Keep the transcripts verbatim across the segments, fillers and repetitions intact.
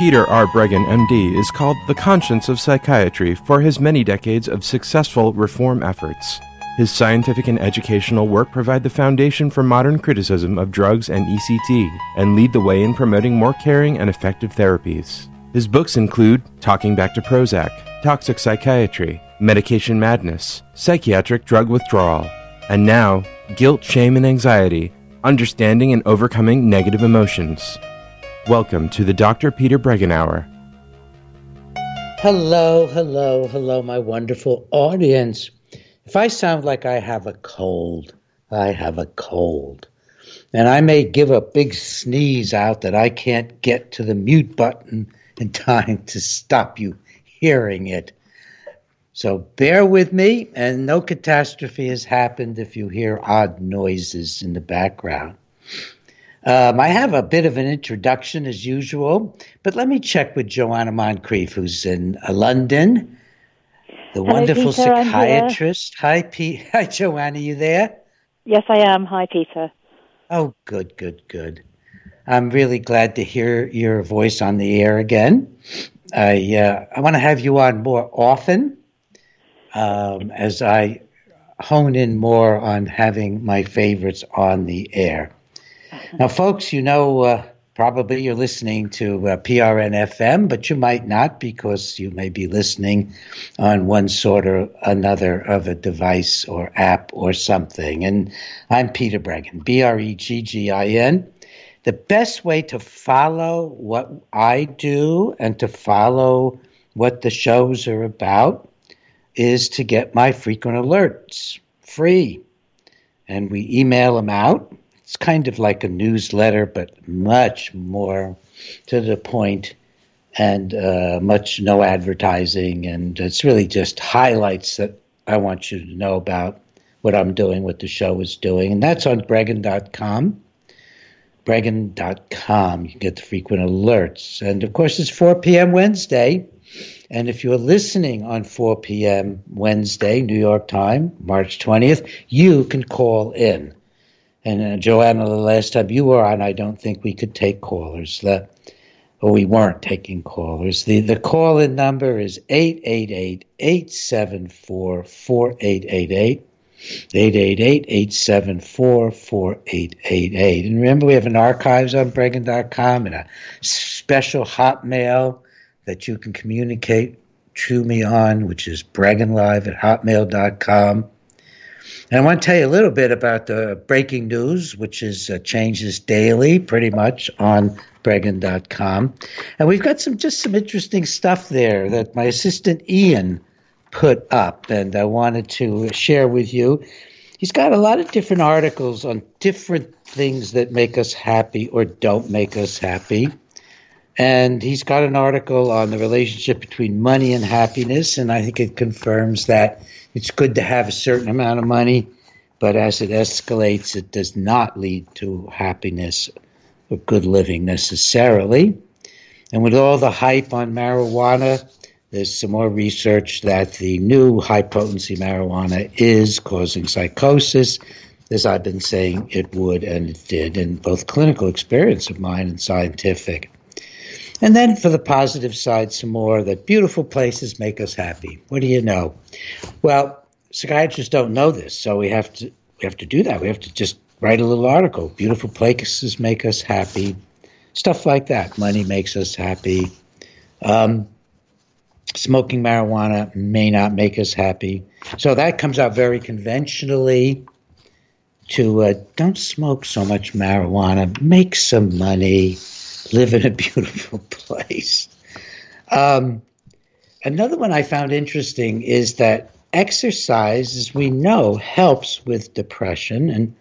Peter R. Breggin, M D, is called the conscience of psychiatry for his many decades of successful reform efforts. His scientific and educational work provide the foundation for modern criticism of drugs and E C T and lead the way in promoting more caring and effective therapies. His books include Talking Back to Prozac, Toxic Psychiatry, Medication Madness, Psychiatric Drug Withdrawal, and now, Guilt, Shame, and Anxiety, Understanding and Overcoming Negative Emotions. Welcome to the Doctor Peter Breggin Hour. Hello, hello, hello, my wonderful audience. If I sound like I have a cold, I have a cold. And I may give a big sneeze out that I can't get to the mute button in time to stop you hearing it. So bear with me, and no catastrophe has happened if you hear odd noises in the background. Um, I have a bit of an introduction as usual, but let me check with Joanna Moncrief, who's in uh, London, the Hello, wonderful Peter, psychiatrist. Hi, P- Hi, Joanna, you there? Yes, I am. Hi, Peter. Oh, good, good, good. I'm really glad to hear your voice on the air again. I uh, I want to have you on more often um, as I hone in more on having my favorites on the air. Now, folks, you know, uh, probably you're listening to uh, P R N F M, but you might not because you may be listening on one sort or another of a device or app or something. And I'm Peter Breggin, B R E G G I N. The best way to follow what I do and to follow what the shows are about is to get my frequent alerts free. And we email them out. It's kind of like a newsletter, but much more to the point and uh, much no advertising. And it's really just highlights that I want you to know about what I'm doing, what the show is doing. And that's on Breggin dot com. Breggin dot com. You can get the frequent alerts. And, of course, it's four p.m. Wednesday. And if you're listening on four p.m. Wednesday, New York time, March twentieth, you can call in. And uh, Joanna, the last time you were on, I don't think we could take callers. The, or we weren't taking callers. The the call-in number is eight eight eight, eight seven four, four eight eight eight. eight eight eight, eight seven four, four eight eight eight. And remember, we have an archives on Breggin dot com and a special hotmail that you can communicate to me on, which is bregginlive at hotmail dot com. And I want to tell you a little bit about the breaking news, which is uh, changes daily, pretty much, on Breggin dot com. And we've got some just some interesting stuff there that my assistant Ian put up, and I wanted to share with you. He's got a lot of different articles on different things that make us happy or don't make us happy. And he's got an article on the relationship between money and happiness, and I think it confirms that it's good to have a certain amount of money, but as it escalates, it does not lead to happiness or good living necessarily. And with all the hype on marijuana, there's some more research that the new high-potency marijuana is causing psychosis, as I've been saying it would, and it did, in both clinical experience of mine and scientific. And then for the positive side, some more that beautiful places make us happy. What do you know? Well, psychiatrists don't know this, so we have to we have to do that. We have to just write a little article. Beautiful places make us happy. Stuff like that. Money makes us happy. Um, smoking marijuana may not make us happy. So that comes out very conventionally to uh, don't smoke so much marijuana. Make some money. Live in a beautiful place. Um, another one I found interesting is that exercise, as we know, helps with depression, and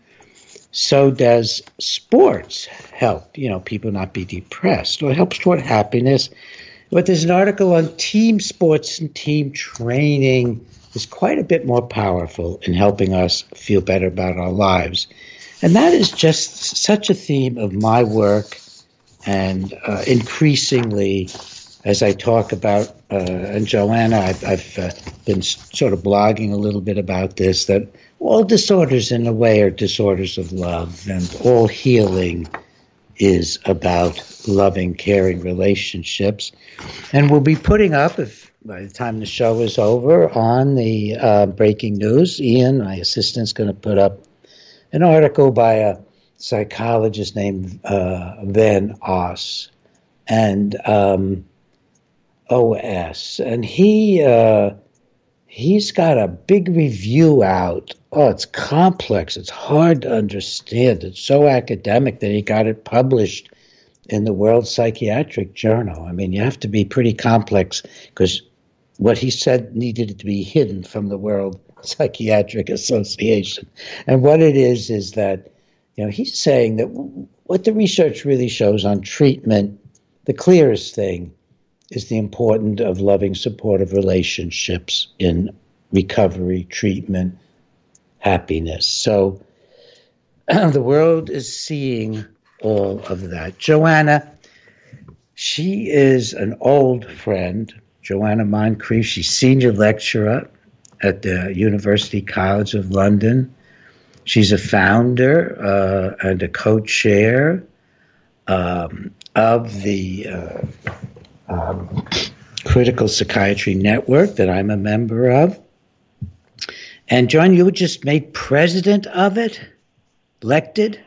so does sports help, you know, people not be depressed, or it helps toward happiness. But there's an article on team sports and team training is quite a bit more powerful in helping us feel better about our lives. And that is just such a theme of my work. And uh, increasingly, as I talk about, uh, and Joanna, I've, I've uh, been sort of blogging a little bit about this, that all disorders in a way are disorders of love, and all healing is about loving, caring relationships. And we'll be putting up, if by the time the show is over, on the uh, breaking news, Ian, my assistant's going to put up an article by a psychologist named uh, Van Oss, and um, O S. And he, uh, he's got a big review out. Oh, it's complex. It's hard to understand. It's so academic that he got it published in the World Psychiatric Journal. I mean, you have to be pretty complex because what he said needed to be hidden from the World Psychiatric Association. And what it is is that, you know, he's saying that what the research really shows on treatment, the clearest thing is the importance of loving, supportive relationships in recovery, treatment, happiness. So the world is seeing all of that. Joanna, she is an old friend, Joanna Moncrief. She's senior lecturer at the University College of London. She's a founder uh, and a co-chair um, of the uh, um, Critical Psychiatry Network that I'm a member of. And John, you were just made president of it, elected?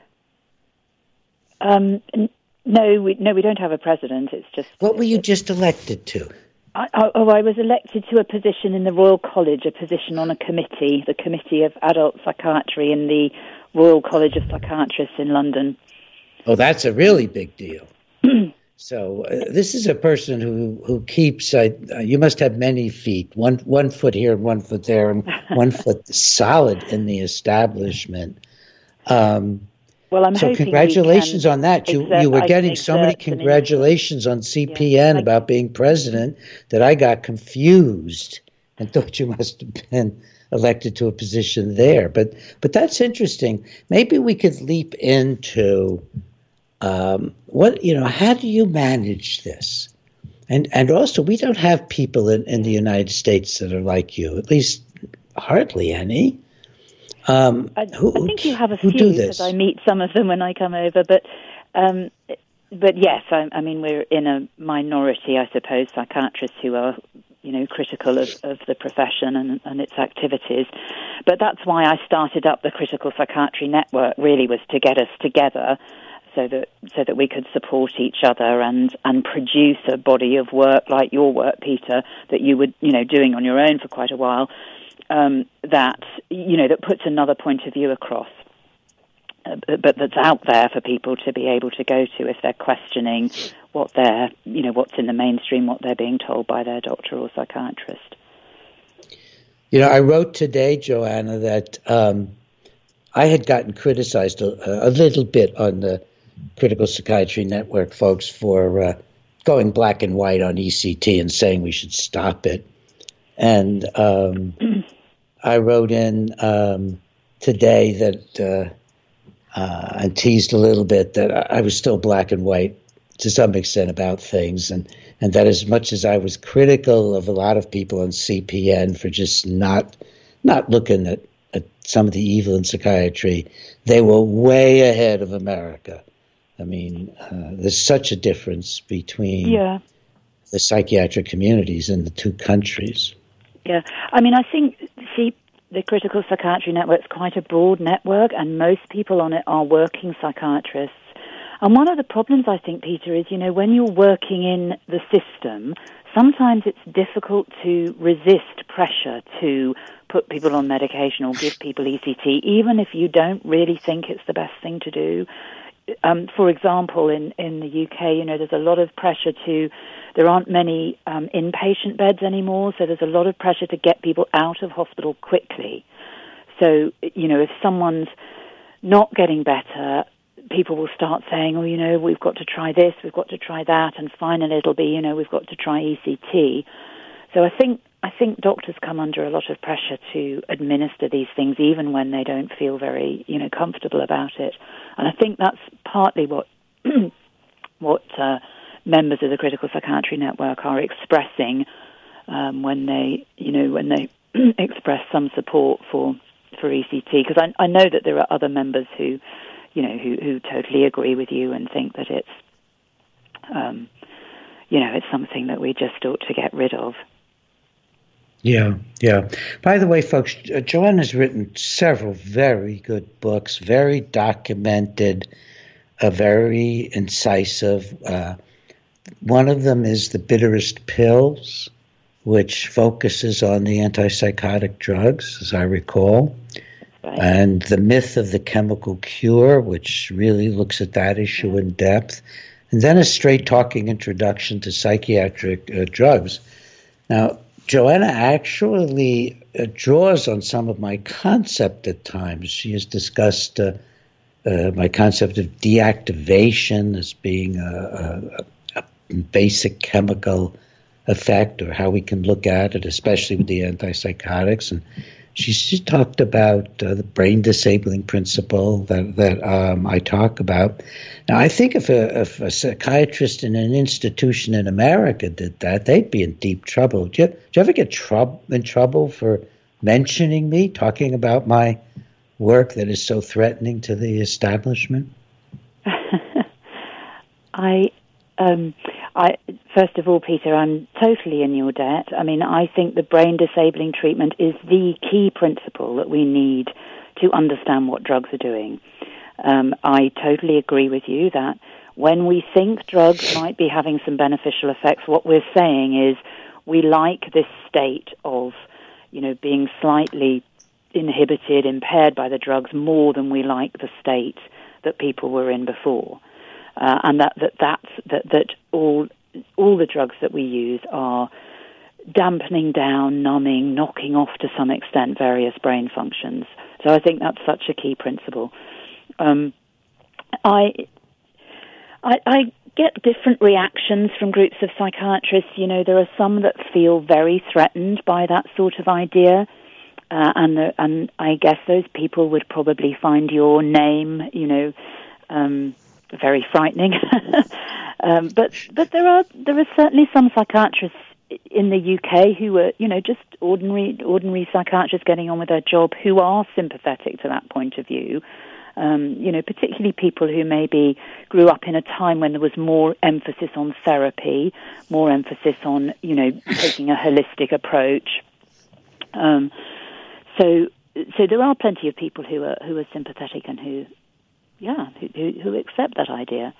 Um, n- no, we, no, we don't have a president. It's just. What were you just elected to? I, I, oh, I was elected to a position in the Royal College, a position on a committee, the Committee of Adult Psychiatry in the Royal College of Psychiatrists in London. Oh, that's a really big deal. So uh, this is a person who who keeps. Uh, you must have many feet, one one foot here, one foot there, and one foot solid in the establishment. Um, well, I'm so hoping congratulations we on that. You exert, you were I getting so many congratulations on C P N yeah, about being president that I got confused and thought you must have been elected to a position there. But but that's interesting. Maybe we could leap into. Um, what you know? How do you manage this? And and also, we don't have people in, in the United States that are like you. At least, hardly any. Um, I, who, I think you have a who few do because this? I meet some of them when I come over. But um, but yes, I, I mean we're in a minority, I suppose, psychiatrists who are you know critical of, of the profession and, and its activities. But that's why I started up the Critical Psychiatry Network. Really, was to get us together. So that so that we could support each other and, and produce a body of work like your work, Peter, that you were you know doing on your own for quite a while. Um, that you know that puts another point of view across, uh, but that's out there for people to be able to go to if they're questioning what they're you know what's in the mainstream, what they're being told by their doctor or psychiatrist. You know, I wrote today, Joanna, that um, I had gotten criticized a, a little bit on the Critical Psychiatry Network folks for uh, going black and white on E C T and saying we should stop it. And um, I wrote in um, today that uh, uh, and teased a little bit that I was still black and white to some extent about things, and, and that as much as I was critical of a lot of people on C P N for just not not looking at, at some of the evil in psychiatry, they were way ahead of America. I mean, uh, there's such a difference between yeah. the psychiatric communities in the two countries. Yeah, I mean, I think, see, the Critical Psychiatry Network is quite a broad network, and most people on it are working psychiatrists. And one of the problems, I think, Peter, is, you know, when you're working in the system, sometimes it's difficult to resist pressure to put people on medication or give people E C T, even if you don't really think it's the best thing to do. Um, for example, in, in the U K, you know, there's a lot of pressure to, there aren't many um, inpatient beds anymore, so there's a lot of pressure to get people out of hospital quickly. So, you know, if someone's not getting better, people will start saying, oh, you know, we've got to try this, we've got to try that, and finally it'll be, you know, we've got to try E C T. So I think I think doctors come under a lot of pressure to administer these things, even when they don't feel very, you know, comfortable about it. And I think that's partly what what uh, members of the Critical Psychiatry Network are expressing um, when they, you know, when they express some support for for E C T. Because I, I know that there are other members who, you know, who, who totally agree with you and think that it's, um, you know, it's something that we just ought to get rid of. Yeah, yeah. By the way, folks, Joanna's written several very good books, very documented, uh, very incisive. Uh, one of them is The Bitterest Pills, which focuses on the antipsychotic drugs, as I recall. Right. And The Myth of the Chemical Cure, which really looks at that issue in depth. And then a straight-talking introduction to psychiatric uh, drugs. Now, Joanna actually uh, draws on some of my concept at times. She has discussed uh, uh, my concept of deactivation as being a, a, a basic chemical effect, or how we can look at it, especially with the antipsychotics. And she, she talked about uh, the brain disabling principle that, that um, I talk about. Now, I think if a, if a psychiatrist in an institution in America did that, they'd be in deep trouble. Do you, do you ever get trou- in trouble for mentioning me, talking about my work that is so threatening to the establishment? I, um, I, first of all, Peter, I'm totally in your debt. I mean, I think the brain disabling treatment is the key principle that we need to understand what drugs are doing. Um, I totally agree with you that when we think drugs might be having some beneficial effects, what we're saying is we like this state of, you know, being slightly inhibited, impaired by the drugs more than we like the state that people were in before. Uh, and that, that, that's, that, that all, all the drugs that we use are dampening down, numbing, knocking off to some extent various brain functions. So I think that's such a key principle. Um, I, I, I get different reactions from groups of psychiatrists. You know, there are some that feel very threatened by that sort of idea, uh, and the, and I guess those people would probably find your name, you know, um, very frightening. um, but but there are there are certainly some psychiatrists in the U K who are, you know, just ordinary ordinary psychiatrists getting on with their job who are sympathetic to that point of view. Um, you know, particularly people who maybe grew up in a time when there was more emphasis on therapy, more emphasis on, you know, taking a holistic approach. Um, so, so there are plenty of people who are who are sympathetic and who, yeah, who who accept that idea.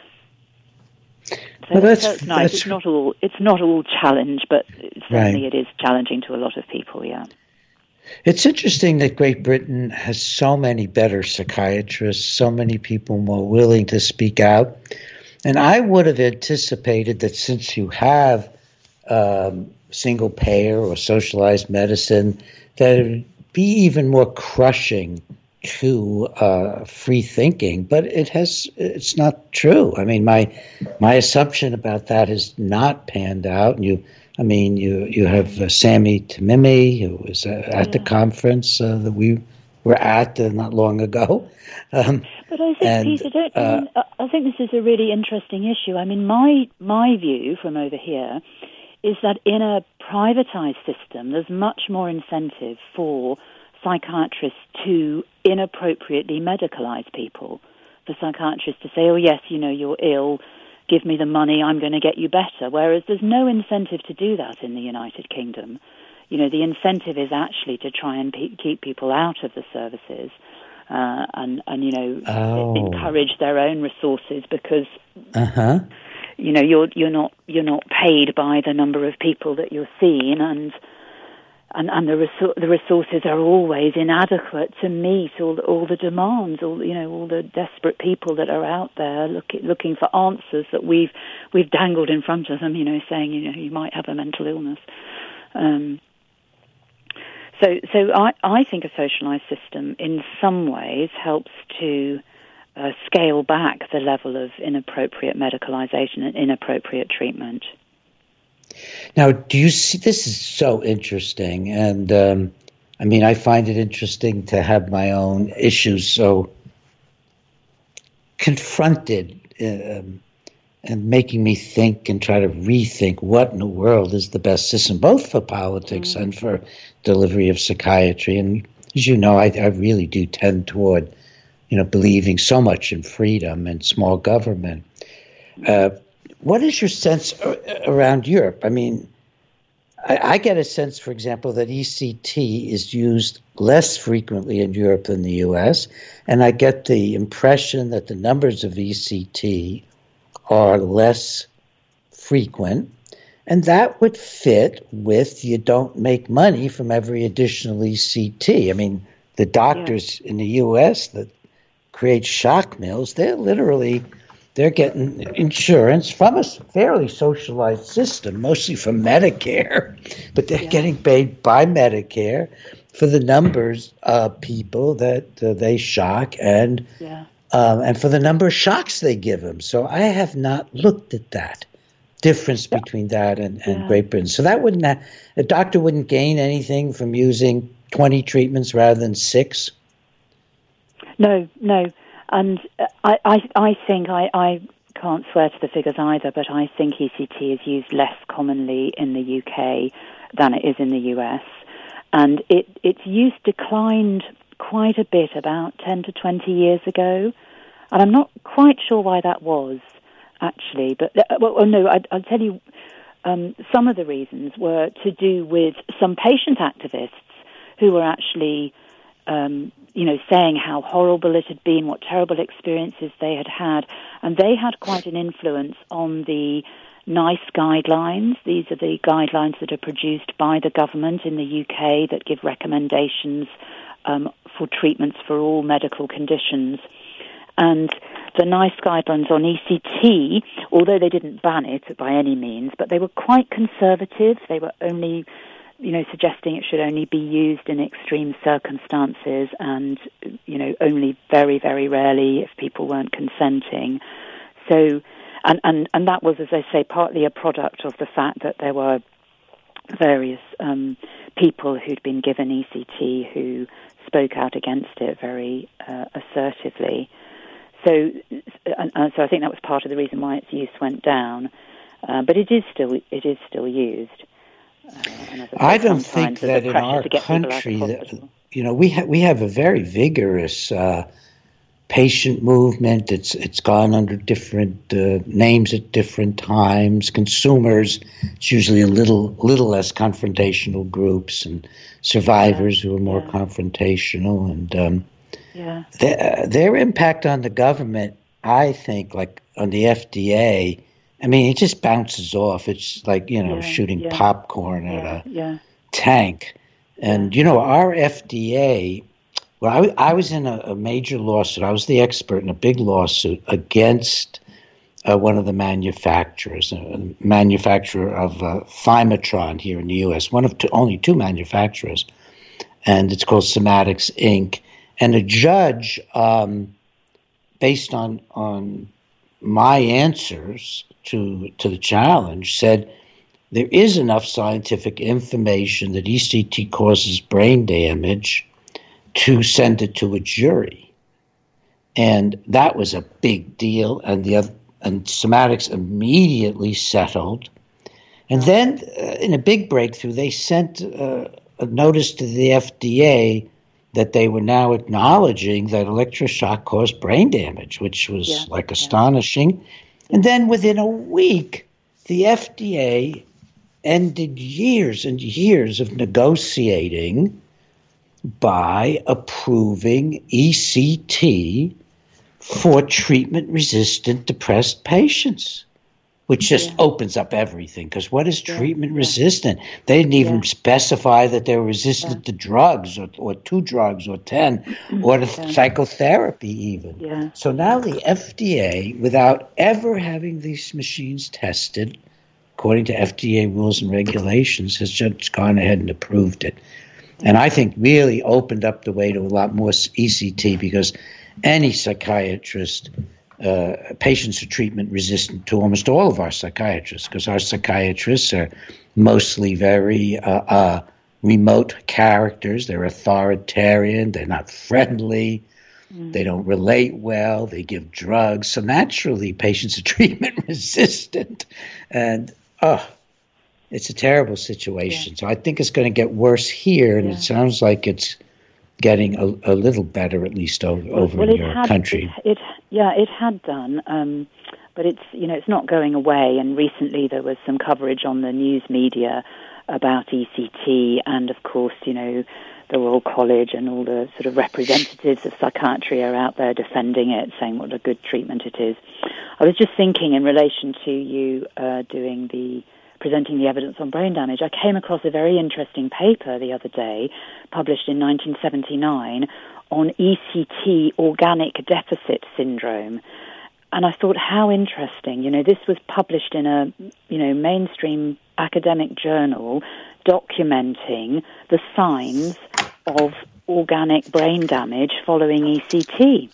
So, well, that's, so it's nice. That's, it's not all it's not all challenge, but certainly right. It is challenging to a lot of people. Yeah. It's interesting that Great Britain has so many better psychiatrists, so many people more willing to speak out. And I would have anticipated that since you have um, single payer or socialized medicine, that it would be even more crushing to uh, free thinking. But it has, it's not true. I mean, my my assumption about that has not panned out. And you I mean, you you have uh, Sammy Tamimi, who was uh, at yeah. the conference uh, that we were at uh, not long ago. Um, but I think, and, Peter, don't, uh, I, mean, I think this is a really interesting issue. I mean, my my view from over here is that in a privatized system, there's much more incentive for psychiatrists to inappropriately medicalize people. For psychiatrists to say, oh, yes, you know, you're ill, give me the money, I'm going to get you better. Whereas there's no incentive to do that in the United Kingdom. You know, the incentive is actually to try and pe- keep people out of the services uh, and, and, you know, oh. encourage their own resources because, uh-huh. you know, you're you're not you're not paid by the number of people that you're seeing, and and, and the resor- the resources are always inadequate to meet all the, all the demands, all you know, all the desperate people that are out there looking looking for answers that we've we've dangled in front of them. You know, saying you know you might have a mental illness. Um, so so I I think a socialised system in some ways helps to uh, scale back the level of inappropriate medicalisation and inappropriate treatment. Now, do you see, this is so interesting, and um, I mean, I find it interesting to have my own issues so confronted um, and making me think and try to rethink what in the world is the best system, both for politics mm. and for delivery of psychiatry. And as you know, I, I really do tend toward you know, believing so much in freedom and small government. Uh, what is your sense around Europe? I mean, I, I get a sense, for example, that E C T is used less frequently in Europe than the U S, and I get the impression that the numbers of E C T are less frequent, and that would fit with you don't make money from every additional E C T. I mean, the doctors yeah. in the U S that create shock mills, they're literally, they're getting insurance from a fairly socialized system, mostly from Medicare, but they're yeah. getting paid by Medicare for the numbers of people that uh, they shock and yeah. um, and for the number of shocks they give them. So I have not looked at that difference between that and, and yeah. Great Britain. So that wouldn't have, a doctor wouldn't gain anything from using twenty treatments rather than six? No, no. And I, I, I think, I, I can't swear to the figures either, but I think E C T is used less commonly in the U K than it is in the U S. And it, its use declined quite a bit about ten to twenty years ago. And I'm not quite sure why that was, actually. But, well, oh, no, I, I'll tell you, um, some of the reasons were to do with some patient activists who were actually Um, you know, saying how horrible it had been, what terrible experiences they had had. And they had quite an influence on the NICE guidelines. These are the guidelines that are produced by the government in the U K that give recommendations um, for treatments for all medical conditions. And the NICE guidelines on E C T, although they didn't ban it by any means, but they were quite conservative. They were only you know, suggesting it should only be used in extreme circumstances and, you know, only very, very rarely if people weren't consenting. So, and, and, and that was, as I say, partly a product of the fact that there were various um, people who'd been given E C T who spoke out against it very uh, assertively. So, and, and so I think that was part of the reason why its use went down. Uh, but it is still, it is still used. Uh, I don't think that in our country, that, you know, we have we have a very vigorous uh, patient movement. It's it's gone under different uh, names at different times. Consumers, it's usually a little little less confrontational groups, and survivors yeah, who are more yeah. confrontational. And um, yeah. their, uh, their impact on the government, I think, like on the F D A. I mean, it just bounces off. It's like, you know, yeah, shooting yeah. popcorn yeah, at a yeah. tank. And, yeah. you know, our F D A, well, I, I was in a, a major lawsuit. I was the expert in a big lawsuit against uh, one of the manufacturers, a manufacturer of uh, Thymatron here in the U S, one of two, only two manufacturers. And it's called Somatics, Incorporated. And a judge, um, based on on my answers to to the challenge, said there is enough scientific information that E C T causes brain damage to send it to a jury, and that was a big deal. And the other, and Somatics immediately settled, and then uh, in a big breakthrough, they sent uh, a notice to the F D A that they were now acknowledging that electroshock caused brain damage, which was yeah, like astonishing. Yeah. And then within a week, the F D A ended years and years of negotiating by approving E C T for treatment-resistant depressed patients, which just yeah. opens up everything. Because what is treatment-resistant? Yeah. They didn't even yeah. specify that they were resistant yeah. to drugs or, or to drugs or ten or to yeah. psychotherapy even. Yeah. So now the F D A, without ever having these machines tested, according to F D A rules and regulations, has just gone ahead and approved it. And I think really opened up the way to a lot more E C T, because any psychiatrist... Uh, patients are treatment resistant to almost all of our psychiatrists, because our psychiatrists are mostly very uh, uh, remote characters. They're authoritarian. They're not friendly. Mm. They don't relate well. They give drugs. So naturally, patients are treatment resistant. And, oh, it's a terrible situation. Yeah. So I think it's going to get worse here. And yeah. it sounds like it's getting a, a little better, at least over, well, over well, in it your had, country. It, it, yeah, it had done, um, but it's you know it's not going away. And recently there was some coverage on the news media about E C T, and of course, you know, the Royal College and all the sort of representatives of psychiatry are out there defending it, saying what a good treatment it is. I was just thinking in relation to you uh, doing the presenting the evidence on brain damage, I came across a very interesting paper the other day, published in nineteen seventy-nine, on E C T, organic deficit syndrome. And I thought, how interesting. You know, this was published in a, you know, mainstream academic journal documenting the signs of organic brain damage following E C T.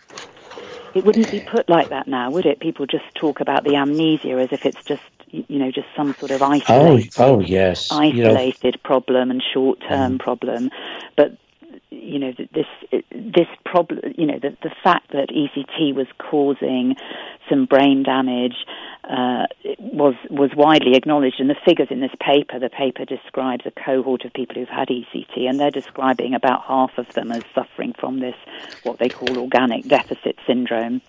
It wouldn't be put like that now, would it? People just talk about the amnesia as if it's just, you know, just some sort of isolated, oh, oh yes, isolated you know, problem and short-term mm. problem. But you know, this this problem, you know, the, the fact that E C T was causing some brain damage uh, was was widely acknowledged. And the figures in this paper, the paper describes a cohort of people who've had E C T, and they're describing about half of them as suffering from this, what they call organic deficit syndrome.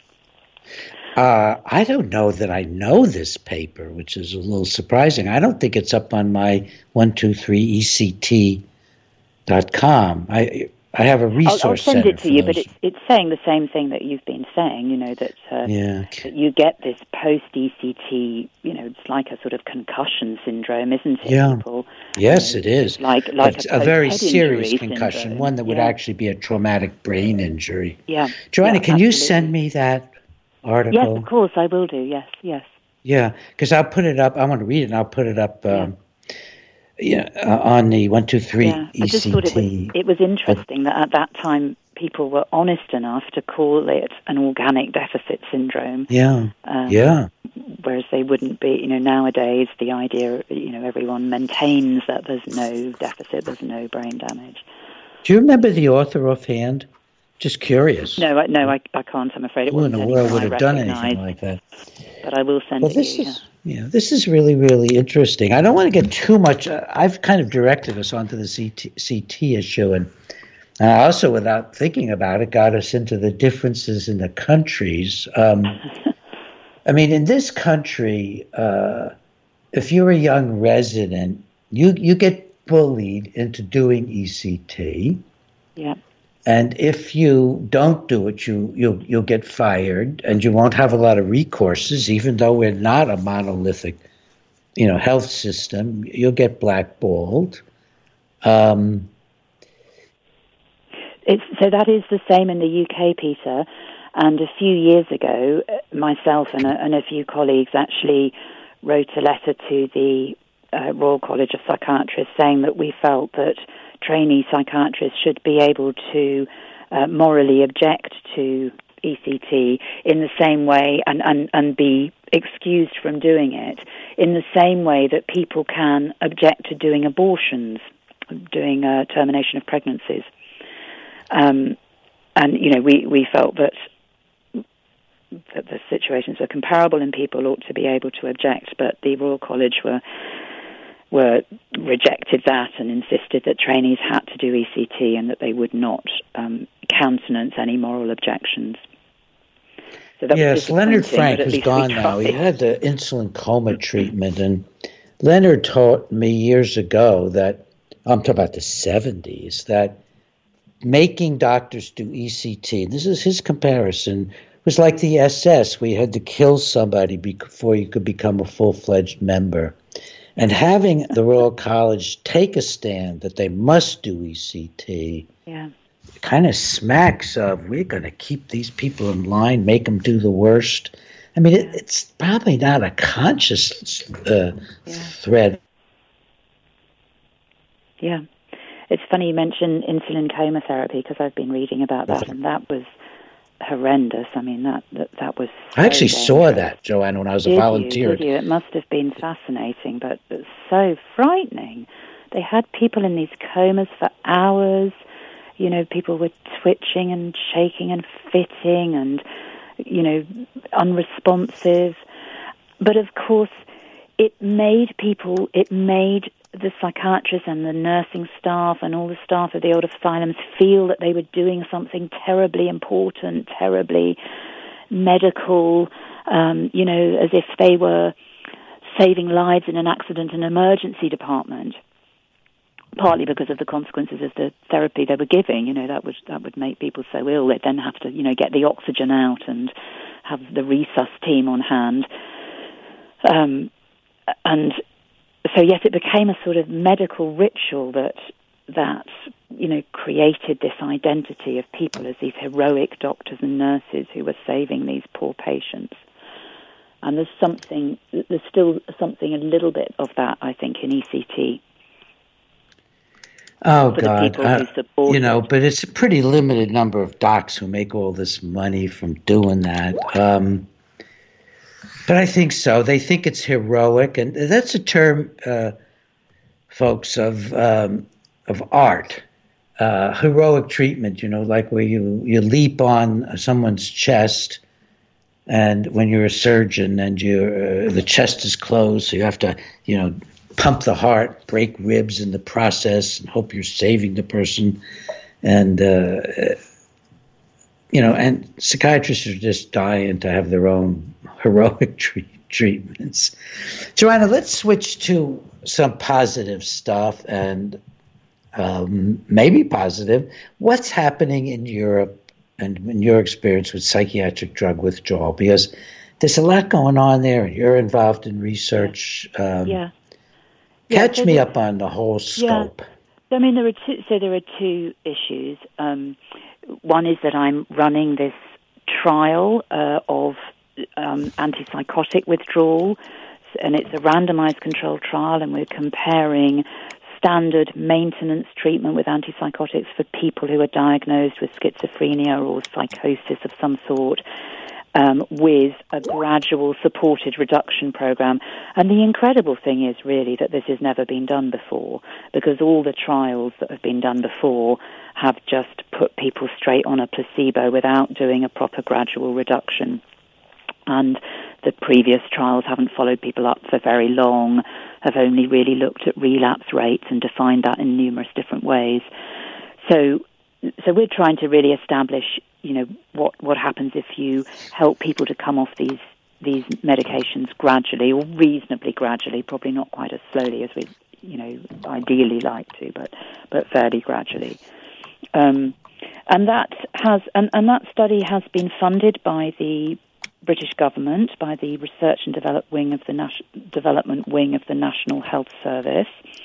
Uh, I don't know that I know this paper, which is a little surprising. I don't think it's up on my one two three E C T dot com. I I have a resource I'll, I'll send center it to you, those. but it's it's saying the same thing that you've been saying. You know that, uh, yeah. that you get this post E C T. You know, it's like a sort of concussion syndrome, isn't it? Yeah. People, yes, you know, it is. Like like it's a, a very serious syndrome. concussion, one that would yeah. actually be a traumatic brain injury. Yeah. Joanna, yeah, can absolutely. you send me that article? Yes, of course, I will do. Yes, yes. Yeah, because I'll put it up. I want to read it, and I'll put it up. Um, yeah, yeah uh, on the one two three yeah, E C T. I just thought it was, it was interesting that at that time people were honest enough to call it an organic deficit syndrome. Yeah, um, yeah. Whereas they wouldn't be, you know, nowadays the idea, you know, everyone maintains that there's no deficit, there's no brain damage. Do you remember the author offhand? Just curious. No, I, no, I, I can't. I'm afraid it Who wasn't in the world would anyone have I done recognise, anything like that? But I will send well, it this you. Is, yeah. yeah, this is really, really interesting. I don't want to get too much. Uh, I've kind of directed us onto the C T, C T issue, and uh, also, without thinking about it, got us into the differences in the countries. Um, I mean, in this country, uh, if you're a young resident, you you get bullied into doing E C T. Yeah. And if you don't do it, you, you'll, you'll get fired, and you won't have a lot of recourses, even though we're not a monolithic, you know, health system. You'll get blackballed. Um, it's, so that is the same in the U K, Peter. And a few years ago, myself and a, and a few colleagues actually wrote a letter to the uh, Royal College of Psychiatrists saying that we felt that trainee psychiatrists should be able to uh, morally object to E C T in the same way and, and, and be excused from doing it in the same way that people can object to doing abortions, doing uh, termination of pregnancies. Um, and, you know, we, we felt that that the situations were comparable and people ought to be able to object, but the Royal College were were rejected that and insisted that trainees had to do E C T and that they would not um, countenance any moral objections. So that yes, Leonard Frank is gone now. He had the insulin coma treatment, and Leonard taught me years ago that, I'm talking about the seventies, that making doctors do E C T, this is his comparison, was like the S S. We had to kill somebody before you could become a full-fledged member. And having the Royal College take a stand that they must do E C T yeah. kind of smacks of, we're going to keep these people in line, make them do the worst. I mean, it, it's probably not a conscious uh, yeah. thread. Yeah. It's funny you mention insulin coma therapy because I've been reading about that, and that was horrendous. I mean, that that, that was so I actually dangerous. saw that, Joanne, when I was did a volunteer. You, did you? It must have been fascinating, but it was so frightening. They had people in these comas for hours. You know, people were twitching and shaking and fitting and, you know, unresponsive. But of course, it made people, it made the psychiatrists and the nursing staff and all the staff of the old asylums feel that they were doing something terribly important, terribly medical, um, you know, as if they were saving lives in an accident and emergency department, partly because of the consequences of the therapy they were giving. You know, that would that would make people so ill they'd then have to, you know, get the oxygen out and have the resus team on hand. Um, and so, yes, it became a sort of medical ritual that, that you know, created this identity of people as these heroic doctors and nurses who were saving these poor patients. And there's something, there's still something a little bit of that, I think, in E C T. Oh, God. Uh, you know, but it's a pretty limited number of docs who make all this money from doing that. Um, but I think so. They think it's heroic. And that's a term, uh, folks, of um, of art. Uh, heroic treatment, you know, like where you, you leap on someone's chest. And when you're a surgeon and you're, uh, the chest is closed, so you have to, you know, pump the heart, break ribs in the process, and hope you're saving the person. And, uh, you know, and psychiatrists are just dying to have their own heroic tre- treatments. Joanna, let's switch to some positive stuff and um, maybe positive. What's happening in Europe and in your experience with psychiatric drug withdrawal? Because there's a lot going on there, and you're involved in research. Um, yeah. Catch yeah, so me there, up on the whole scope. Yeah. I mean, there are two, so there are two issues. Um, one is that I'm running this trial uh, of um, antipsychotic withdrawal, and it's a randomized controlled trial, and we're comparing standard maintenance treatment with antipsychotics for people who are diagnosed with schizophrenia or psychosis of some sort, um, with a gradual supported reduction program. And the incredible thing is really that this has never been done before, because all the trials that have been done before have just put people straight on a placebo without doing a proper gradual reduction. And the previous trials haven't followed people up for very long, have only really looked at relapse rates and defined that in numerous different ways. So so we're trying to really establish, you know, what, what happens if you help people to come off these these medications gradually, or reasonably gradually, probably not quite as slowly as we, you know, ideally like to, but but fairly gradually. Um, and that has and, and that study has been funded by the British government, by the Research and Develop wing of the Nas- Development Wing of the National Health Service.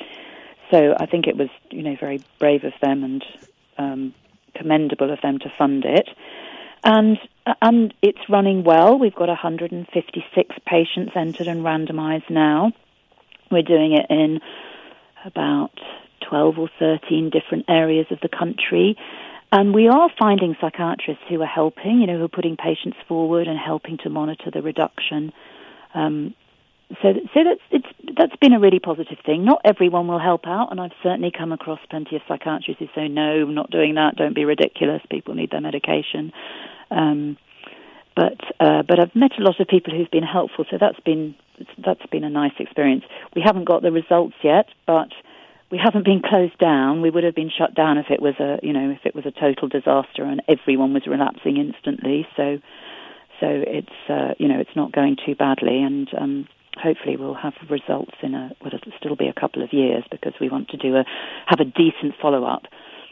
So I think it was, you know, very brave of them and um, commendable of them to fund it. And and it's running well. We've got one hundred fifty-six patients entered and randomized now. We're doing it in about twelve or thirteen different areas of the country. And we are finding psychiatrists who are helping, you know, who are putting patients forward and helping to monitor the reduction. Um, so so that's, it's, that's been a really positive thing. Not everyone will help out, and I've certainly come across plenty of psychiatrists who say, no, I'm not doing that, don't be ridiculous, people need their medication. Um, but uh, but I've met a lot of people who've been helpful, so that's been that's been a nice experience. We haven't got the results yet, but we haven't been closed down. We would have been shut down if it was a, you know, if it was a total disaster and everyone was relapsing instantly. So, so it's, uh, you know, it's not going too badly, and um, hopefully we'll have results in a, well, it'll still be a couple of years, because we want to do a, have a decent follow-up.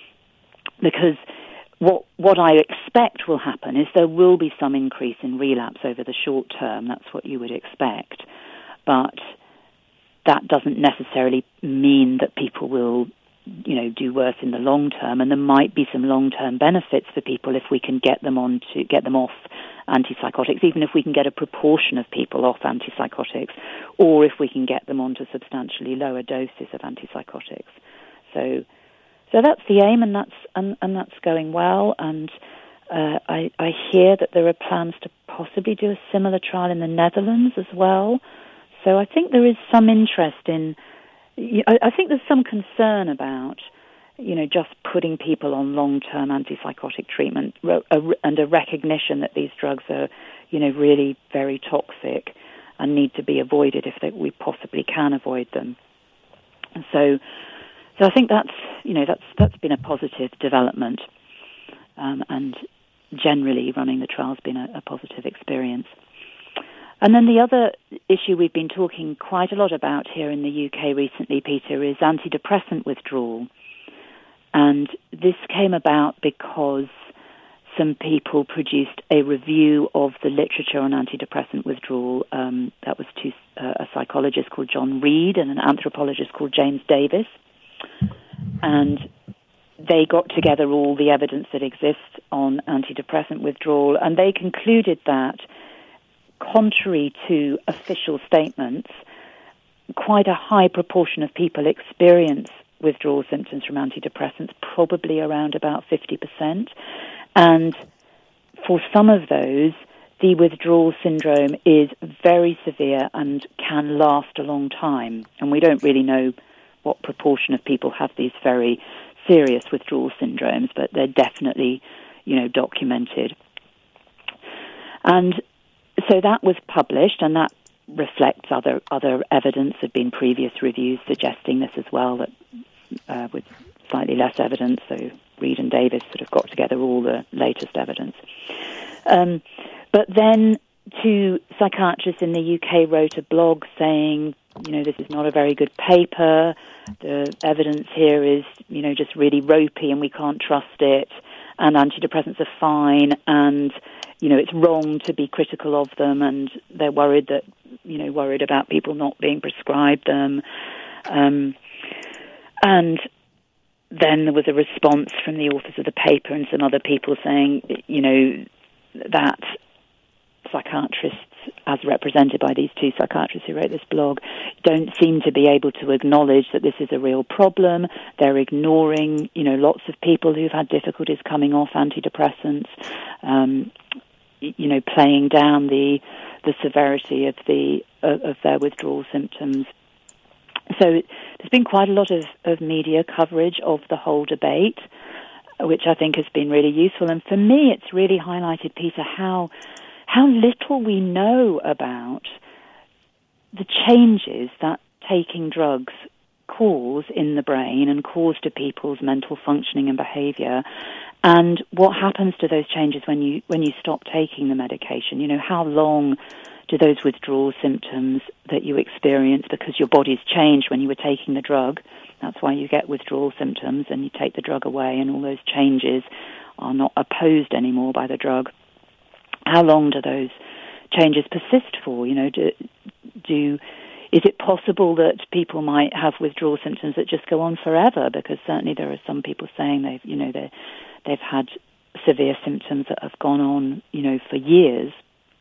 Because what what I expect will happen is there will be some increase in relapse over the short term. That's what you would expect, but that doesn't necessarily mean that people will, you know, do worse in the long term, and there might be some long-term benefits for people if we can get them on to get them off antipsychotics, even if we can get a proportion of people off antipsychotics, or if we can get them onto substantially lower doses of antipsychotics. So, so that's the aim, and that's and, and that's going well. And uh, I, I hear that there are plans to possibly do a similar trial in the Netherlands as well. So I think there is some interest in, I think there's some concern about, you know, just putting people on long-term antipsychotic treatment, and a recognition that these drugs are, you know, really very toxic and need to be avoided if they, we possibly can avoid them. And so, so I think that's, you know, that's that's been a positive development, um, and generally running the trial's been a, a positive experience. And then the other issue we've been talking quite a lot about here in the U K recently, Peter, is antidepressant withdrawal. And this came about because some people produced a review of the literature on antidepressant withdrawal. Um, that was to uh, a psychologist called John Reed and an anthropologist called James Davis. And they got together all the evidence that exists on antidepressant withdrawal, and they concluded that, contrary to official statements, quite a high proportion of people experience withdrawal symptoms from antidepressants, probably around about fifty percent. And for some of those, the withdrawal syndrome is very severe and can last a long time. And we don't really know what proportion of people have these very serious withdrawal syndromes, but they're definitely, you know, documented. And so that was published, and that reflects other other evidence. There have been previous reviews suggesting this as well, that uh, with slightly less evidence. So Reed and Davis sort of got together all the latest evidence. Um, but then two psychiatrists in the U K wrote a blog saying, you know, this is not a very good paper. The evidence here is, you know, just really ropey and we can't trust it. And antidepressants are fine, and, you know, it's wrong to be critical of them, and they're worried that, you know, worried about people not being prescribed them. Um, and then there was a response from the authors of the paper and some other people saying, you know, that psychiatrists, as represented by these two psychiatrists who wrote this blog, don't seem to be able to acknowledge that this is a real problem. They're ignoring, you know, lots of people who've had difficulties coming off antidepressants, um, you know, playing down the the severity of the of, of their withdrawal symptoms. So there's been quite a lot of, of media coverage of the whole debate, which I think has been really useful. And for me, it's really highlighted, Peter, how how little we know about the changes that taking drugs cause in the brain and cause to people's mental functioning and behavior, and what happens to those changes when you when you stop taking the medication. You know, how long do those withdrawal symptoms that you experience, because your body's changed when you were taking the drug, that's why you get withdrawal symptoms, and you take the drug away and all those changes are not opposed anymore by the drug. How long do those changes persist for? You know, do, do is it possible that people might have withdrawal symptoms that just go on forever? Because certainly there are some people saying they've, you know, they they've had severe symptoms that have gone on, you know, for years.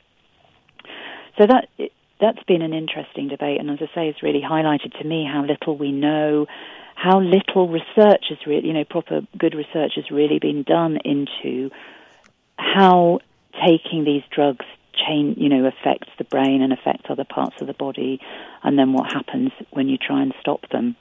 So that that's been an interesting debate, and as I say, it's really highlighted to me how little we know, how little research is really, you know, proper good research has really been done into how taking these drugs change, you know, affects the brain and affects other parts of the body, and then what happens when you try and stop them.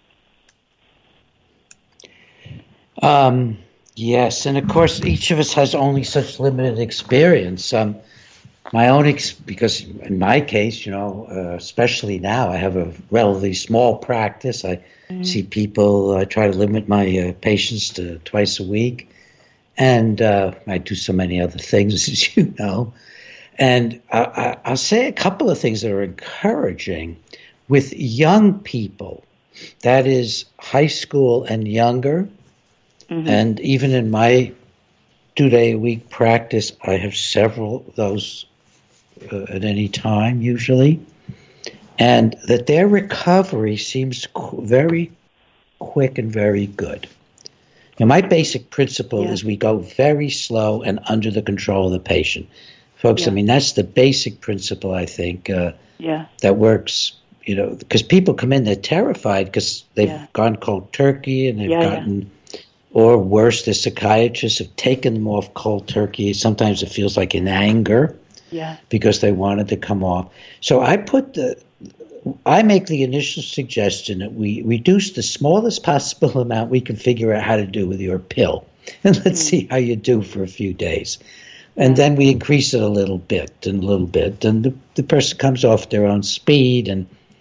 Um, yes, and of course, each of us has only such limited experience. Um, my own, ex- because in my case, you know, uh, especially now, I have a relatively small practice. I mm. see people. I try to limit my uh, patients to twice a week. And uh, I do so many other things, as you know. And I, I, I'll say a couple of things that are encouraging. With young people, that is high school and younger, mm-hmm. and even in my two-day-a-week practice, I have several of those uh, at any time, usually, and that their recovery seems qu- very quick and very good. Now, my basic principle yeah. is we go very slow and under the control of the patient. Folks, yeah. I mean, that's the basic principle, I think, uh, yeah. that works, you know, because people come in, they're terrified because they've yeah. gone cold turkey and they've yeah, gotten, yeah. or worse, the psychiatrists have taken them off cold turkey. Sometimes it feels like in anger yeah. because they wanted to come off. So I put the... I make the initial suggestion that we reduce the smallest possible amount we can figure out how to do with your pill. And let's mm. see how you do for a few days. And then we increase it a little bit and a little bit. And the, the person comes off their own speed. And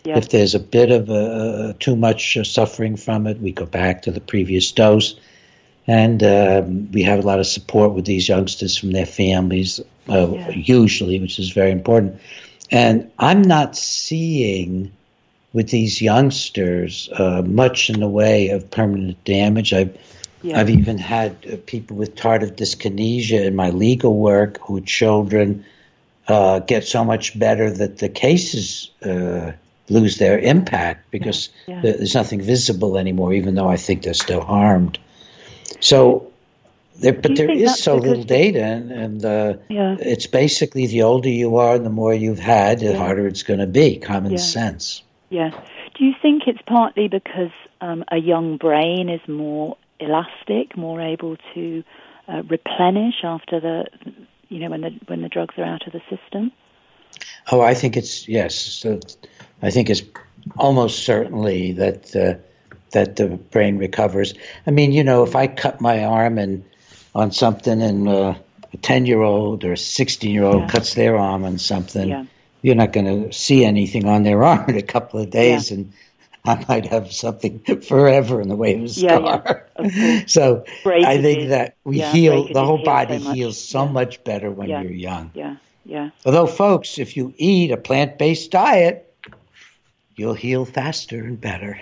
Yeah. If there's a bit of uh, too much uh, suffering from it, we go back to the previous dose. And um, we have a lot of support with these youngsters from their families, uh, Yeah. usually, which is very important. And I'm not seeing with these youngsters uh, much in the way of permanent damage. I've, Yeah. I've even had uh, people with tardive dyskinesia in my legal work who children uh, get so much better that the cases uh, lose their impact because Yeah. Yeah. there's nothing visible anymore, even though I think they're still harmed. So, there, but you there think is that's so because little the- data, and, and uh, Yeah. it's basically the older you are and the more you've had, the Yeah. harder it's going to be. Common Yeah. sense. Yes. Do you think it's partly because um, a young brain is more elastic, more able to uh, replenish after the, you know, when the when the drugs are out of the system? Oh, I think it's yes. So I think it's almost certainly that uh, that the brain recovers. I mean, you know, if I cut my arm and on something, and uh, a ten-year-old or a sixteen-year-old Yeah. cuts their arm on something, Yeah. you're not going to see anything on their arm in a couple of days, Yeah. and I might have something forever in the way of a Yeah, yeah, scar. of course. So Breakages, I think that we yeah, heal, breakages the whole heal body so much. heals so Yeah. much better when Yeah. you're young. Yeah. Yeah. Although, folks, if you eat a plant-based diet, you'll heal faster and better.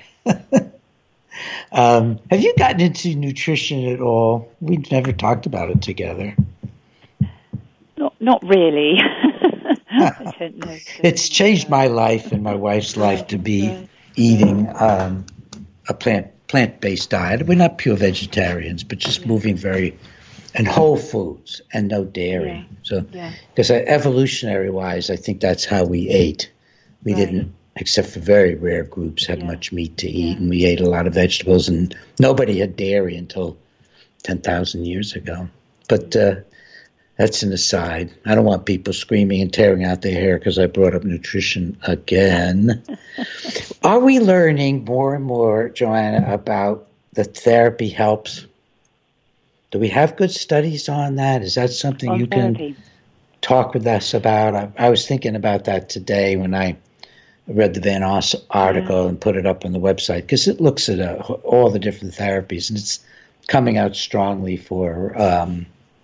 um, have you gotten into nutrition at all? We've never talked about it together. Not not really. I don't know. It's changed my life and my wife's life to be Right. eating um, a plant plant-based diet. We're not pure vegetarians, but just moving very and whole foods and no dairy. Yeah. So, Yeah. because evolutionary-wise, I think that's how we ate. We Right. didn't, except for very rare groups, have Yeah. much meat to eat, Yeah. and we ate a lot of vegetables, and nobody had dairy until ten thousand years ago. But uh, that's an aside. I don't want people screaming and tearing out their hair because I brought up nutrition again. Are we learning more and more, Joanna, about that therapy helps? Do we have good studies on that? Is that something On you therapy. can talk with us about? I, I was thinking about that today when I read the Van Oss article Yeah. and put it up on the website, because it looks at uh, all the different therapies, and it's coming out strongly for, um,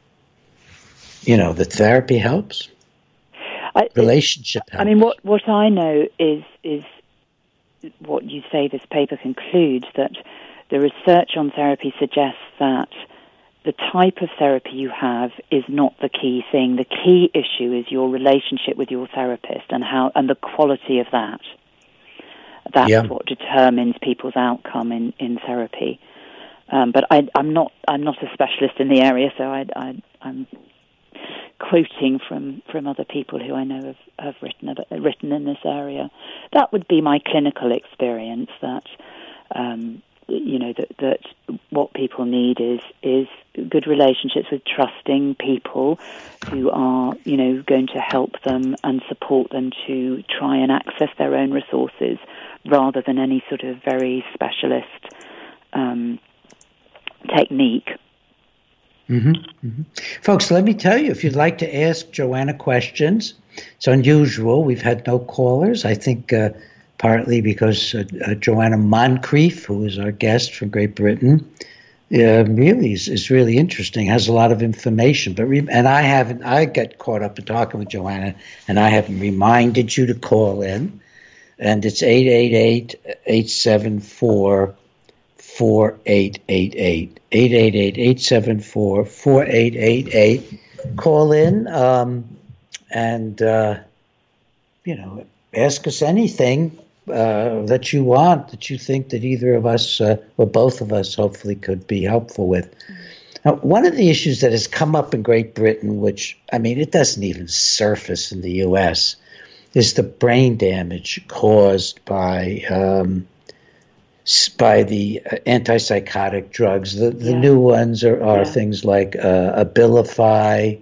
you know, that therapy helps. I, Relationship helps. I mean, what what I know is is what you say. This paper concludes that the research on therapy suggests that the type of therapy you have is not the key thing. The key issue is your relationship with your therapist and how and the quality of that. That's Yeah. what determines people's outcome in, in therapy. Um, but I, I'm not I'm not a specialist in the area, so I, I, I'm quoting from, from other people who I know have, have written about, written in this area. That would be my clinical experience. That um, you know that that what people need is is good relationships with trusting people who are you know going to help them and support them to try and access their own resources, rather than any sort of very specialist um, technique. Mm-hmm, mm-hmm. Folks, let me tell you, if you'd like to ask Joanna questions, it's unusual. We've had no callers. I think uh, partly because uh, uh, Joanna Moncrief, who is our guest from Great Britain, uh, really is, is really interesting, has a lot of information. But re- And I haven't, I get caught up in talking with Joanna, and I haven't reminded you to call in. And it's eight eight eight, eight seven four, four eight eight eight. eight eight eight, eight seven four, four eight eight eight. Call in um, and, uh, you know, ask us anything uh, that you want, that you think that either of us uh, or both of us hopefully could be helpful with. Now, one of the issues that has come up in Great Britain, which, I mean, it doesn't even surface in the U S, is the brain damage caused by um, by the antipsychotic drugs. The, the Yeah. new ones are, are Yeah. things like uh, Abilify